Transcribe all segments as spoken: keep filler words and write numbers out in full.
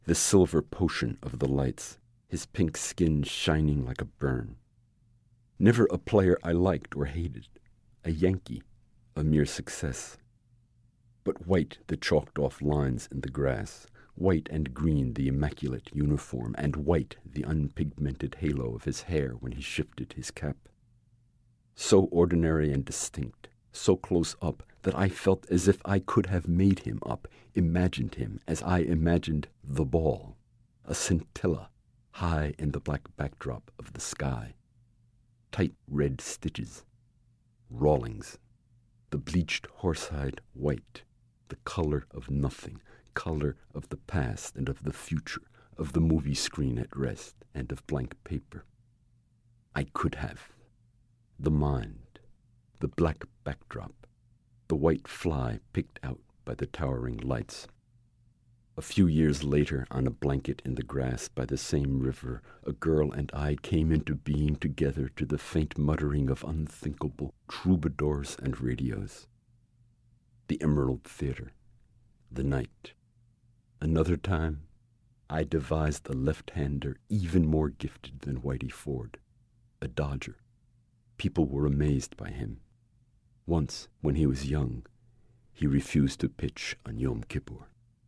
the silver potion of the lights, his pink skin shining like a burn. Never a player I liked or hated, a Yankee, a mere success. But white the chalked-off lines in the grass, white and green the immaculate uniform, and white the unpigmented halo of his hair when he shifted his cap. So ordinary and distinct, so close up, that I felt as if I could have made him up, imagined him as I imagined the ball, a scintilla high in the black backdrop of the sky. Tight red stitches, Rawlings, the bleached horsehide white, the color of nothing, color of the past and of the future, of the movie screen at rest and of blank paper. I could have. The mind, the black backdrop, the white fly picked out by the towering lights. A few years later, on a blanket in the grass by the same river, a girl and I came into being together to the faint muttering of unthinkable troubadours and radios. The Emerald Theater, the night. Another time, I devised a left-hander even more gifted than Whitey Ford, a dodger. People were amazed by him. Once, when he was young, he refused to pitch on Yom Kippur.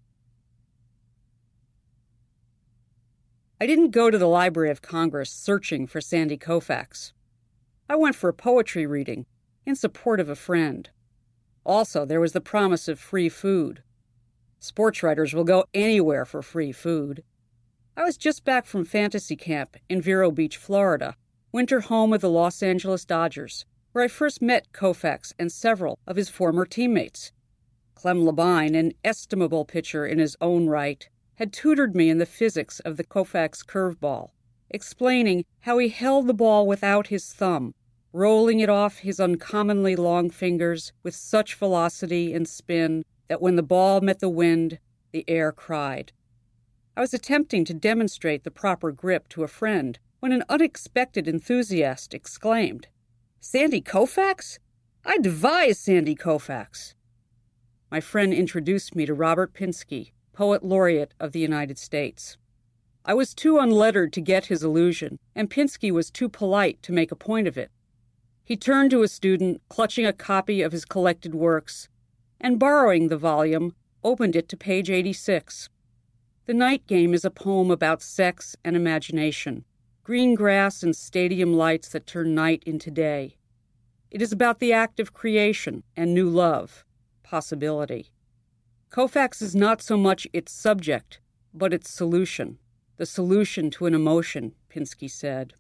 I didn't go to the Library of Congress searching for Sandy Koufax. I went for a poetry reading in support of a friend. Also, there was the promise of free food. Sports writers will go anywhere for free food. I was just back from fantasy camp in Vero Beach, Florida, winter home of the Los Angeles Dodgers, where I first met Koufax and several of his former teammates. Clem Labine, an estimable pitcher in his own right, had tutored me in the physics of the Koufax curveball, explaining how he held the ball without his thumb, rolling it off his uncommonly long fingers with such velocity and spin that when the ball met the wind, the air cried. I was attempting to demonstrate the proper grip to a friend when an unexpected enthusiast exclaimed, "Sandy Koufax? I devise Sandy Koufax." My friend introduced me to Robert Pinsky, Poet Laureate of the United States. I was too unlettered to get his allusion, and Pinsky was too polite to make a point of it. He turned to a student, clutching a copy of his collected works, and borrowing the volume, opened it to page eighty-six. The Night Game is a poem about sex and imagination, green grass and stadium lights that turn night into day. It is about the act of creation and new love, possibility. Koufax is not so much its subject, but its solution, the solution to an emotion, Pinsky said.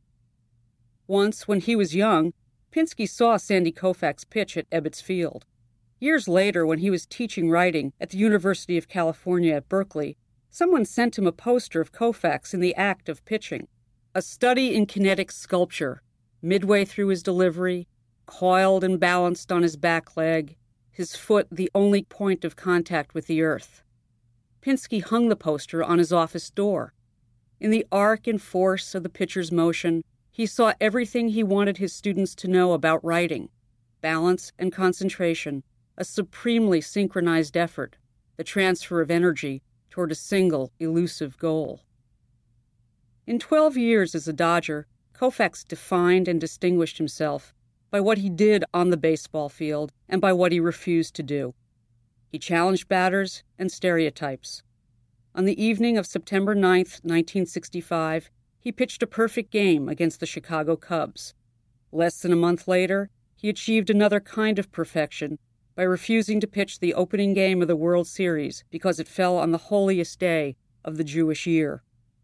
Once, when he was young, Pinsky saw Sandy Koufax pitch at Ebbets Field. Years later, when he was teaching writing at the University of California at Berkeley, someone sent him a poster of Koufax in the act of pitching, a study in kinetic sculpture, midway through his delivery, coiled and balanced on his back leg, his foot the only point of contact with the earth. Pinsky hung the poster on his office door. In the arc and force of the pitcher's motion, he saw everything he wanted his students to know about writing: balance and concentration, a supremely synchronized effort, the transfer of energy toward a single, elusive goal. In twelve years as a Dodger, Koufax defined and distinguished himself by what he did on the baseball field and by what he refused to do. He challenged batters and stereotypes. On the evening of September ninth, nineteen sixty-five, he pitched a perfect game against the Chicago Cubs. Less than a month later, he achieved another kind of perfection by refusing to pitch the opening game of the World Series because it fell on the holiest day of the Jewish year.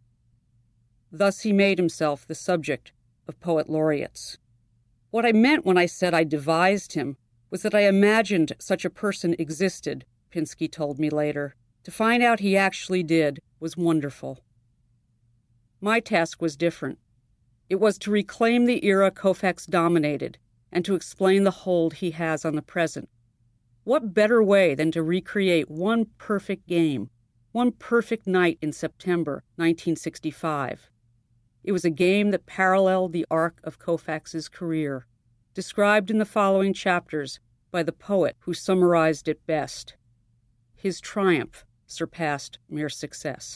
Thus he made himself the subject of poet laureates. What I meant when I said I devised him was that I imagined such a person existed, Pinsky told me later. To find out he actually did was wonderful. My task was different. It was to reclaim the era Koufax dominated and to explain the hold he has on the present. What better way than to recreate one perfect game, one perfect night in September nineteen sixty-five? It was a game that paralleled the arc of Koufax's career, described in the following chapters by the poet who summarized it best. His triumph surpassed mere success.